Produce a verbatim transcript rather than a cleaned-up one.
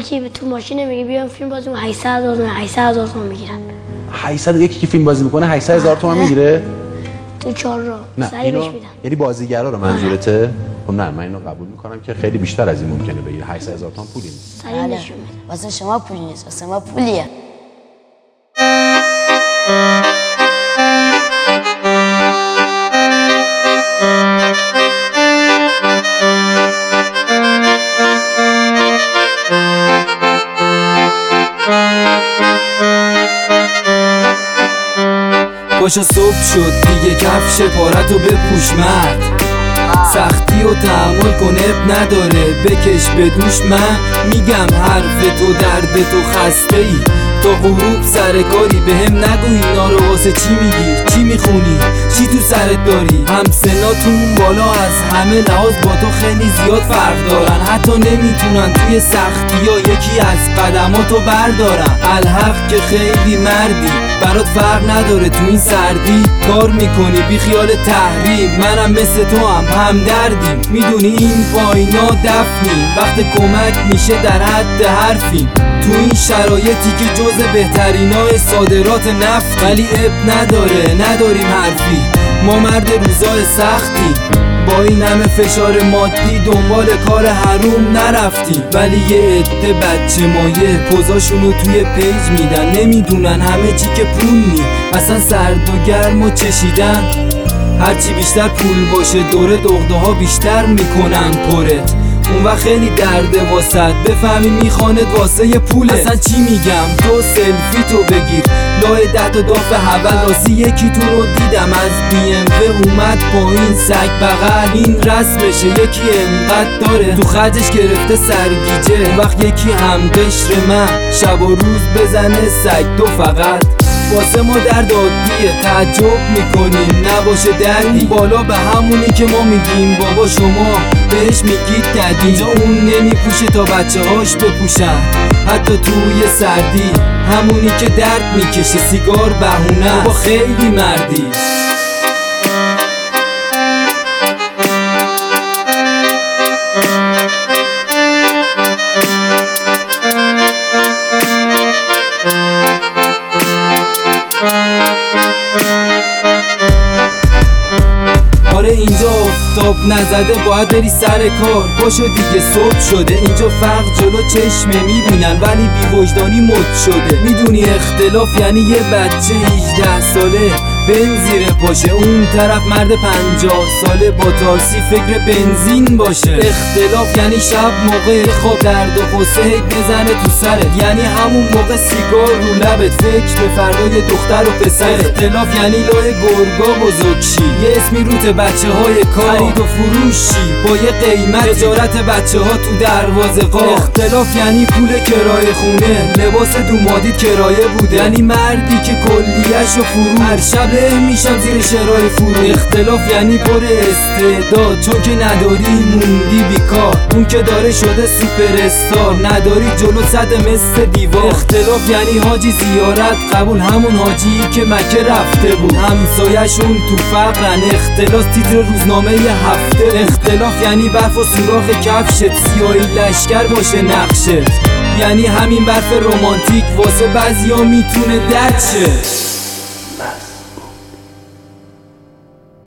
یکی تو ماشین میگه بیام فیلم بازی کنم هشتصد هزار تومان هشتصد هزار تومان میگیرن. هشتصد یکی که فیلم بازی میکنه هشتصد هزار تومان میگیره؟ تو چهار راه نه اینو یعنی بازیگرا رو منظورته؟ خب نه من اینو قبول میکنم که خیلی بیشتر از این ممکنه بگیره. هشتصد هزار تومان پولی نیست. بله واسه شما پولی نیست، واسه ما پولیه. پاشو صبح شد دیگه کفش پارتو بپوش مرد، سختی و تحمل کن اب نداره بکش به دوش. من میگم حرف تو درد تو خسته ای، تا غروب سر کاری به هم نگو اینا رو واسه چی میگی؟ چی میخونی؟ چی تو سرت داری؟ همسناتون بالا از همه لحاظ با تو خیلی زیاد فرق دارن، حتی نمیتونن توی سختی یا یکی از قدماتو بردارن. الحق که خیلی مردی، برات فرق نداره تو این سردی کار میکنی بی خیال تحریم. منم مثل تو هم همدردیم، میدونی این پایینا دفنی وقت کمک میشه در حد حرفیم. تو این شرایطی که جز بهترینای صادرات نفت، ولی اب نداره نداریم حرفی، ما مرد روزای سختی با این همه فشار مادی دنبال کار حروم نرفتیم. ولی یه عده بچه مایه پوزاشونو توی پیج میدن، نمیدونن همه چی که پول نی، اصلا سرد و گرم و چشیدن. هرچی بیشتر پول باشه دوره دغده ها بیشتر میکنن پرت، اون وقت خیلی درده واسد بفهمی میخواند واسه یه پوله. اصلا چی میگم تو سلفی تو بگیر لای ده تا داف حول راستی یکی تو رو دیدم از بی ام و اومد پایین سگ بغل این رسمشه، یکی انقدر داره تو خرجش گرفته سرگیجه. اون وقت یکی هم قشر من شب و روز بزنه سگ دو فقط واسه ما درد عادیه، تعجب میکنیم نباشه دردی بالا به همونی که ما میگیم بابا شما بهش میگید دد. اینجا اون نمیپوشه تا بچه هاش بپوشن حتی توی سردی، همونی که درد میکشه سیگار بهونه بابا خیلی مردی. آره اینجا آفتاب نزده باید بری سر کار، پاشو دیگه صبح شده. اینجا فرق جلو چشمه میبینن ولی بی‌وجدانی مد شده. میدونی اختلاف یعنی یه بچه هجده ساله بنزیر پاشه، اون طرف مرد پنجاه ساله با تاکسی فکر بنزین باشه. اختلاف یعنی شب موقع خواب درد و غصه بزنه تو سرت، یعنی همون موقع سیگار رو لبت فکر به فردای دختر و پسر. اختلاف یعنی لای گرگا بزرگشی، یه اسمی روت بچه های کار خرید و فروشی با یه قیمت تجارت بچه ها تو دروازه قا. اختلاف یعنی پول کرایه خونه، لباس دومادیت کرایه بوده، یعنی مردی که کلیه‌شو فرو هر شب میشم زیر شرای فرو. اختلاف یعنی پر استعداد، چون که نداری موندی بیکار، اون که داره شده سوپر استار نداری جلو صد مثل دیوار. اختلاف یعنی حاجی زیارت قبول، همون حاجی که مکه رفته بود همسایه‌شون تو فقرن. اختلاف تیتر روزنامه ی هفته. اختلاف یعنی برف و سوراخ کفشت سیاهی لشکر باشه نقشت، یعنی همین برف رمانتیک واسه بعضیا میتونه درد شه.